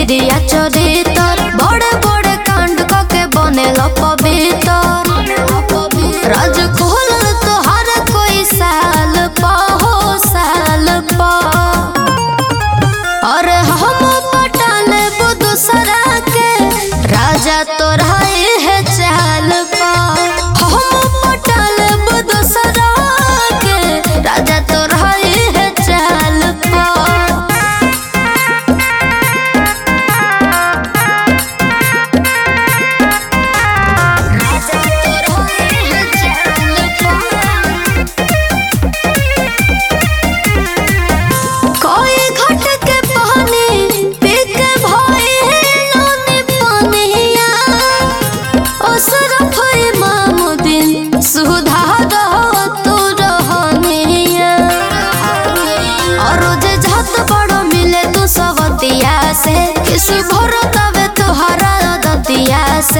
भिरिया चरितर बड़े बड़े कांड के बनेल पवित्र राज खोलल तोहर कोई साल पा हो साल पा और हम पटाल दूसरा के राजा तोरा है चाल पा हम पटाल दूसरा के राजा तोरा है चाल पा से किस भरोतवे तोहरा दतिया से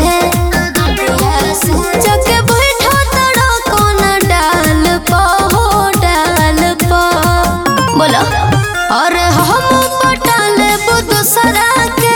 जके बैठा तड़ा कौन डाल पा हो डाल पा बोलो और हम पटाल दूसरा के